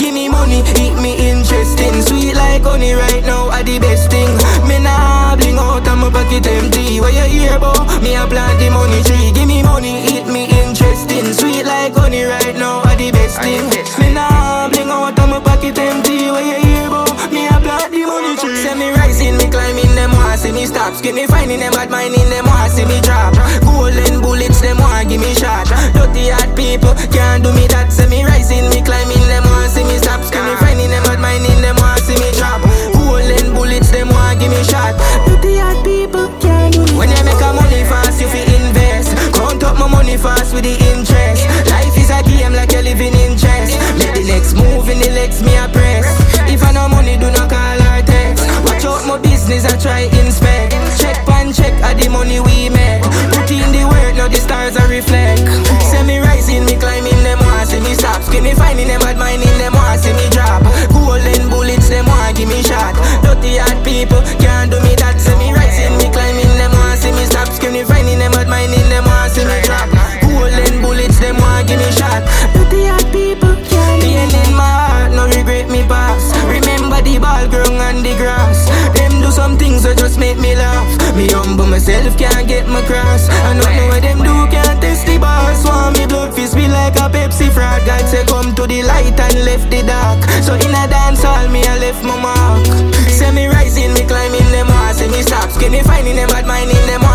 Give me money, eat me interesting. Sweet like honey right now are the best thing. Me nah bling out and my pocket empty. What you hear about? Me a plant the money tree. Give me money, eat me interesting. Sweet like honey right now are the best thing. Me nah bling out and my pocket empty. What you hear about? Me a plant the money tree. Say me rising, me climbing, them want see me stop. Skinny finding them at mining, them want see me drop. Golden bullets, them want give me shot. Dirty hard people can't do me that. Say me rising, me climbing, them want see me stop. Skinny finding them at mining, them want see me drop. Golden bullets, them want give me shot. Dirty hard people can't do me. When you make a money fast, you fi invest. Count up my money fast with the interest. Life is a game like you're living in chess. Make the next move in the legs me a press. If I no money, do not call or text. Watch out my business, I try inspect. Check pan check at the money we make. Put in the work, now the stars are reflect. Say me rising, me climbing, them want see me stop. Skinny finding them at mining, them want see me drop. Golden bullets, them want give me shot. Dirty hard people can't do me that. Say me rising, me climbing, them want see me stop. Skinny finding them at mining, them want see me drop. Golden bullets, them want give me shot. Dirty hard people can't. Pain in my heart, no regret me past. Remember the ball growing on the grass. Them do some things that just make me laugh. Me humble myself, can't get my cross. I don't know what them do, can't test the boss. Want me blood fist be like a Pepsi frog. God say come to the light and left the dark. So in a dance hall, me I left my mark. Say me rising, me climbing, them want see me stop. Skinny finding them at mining, them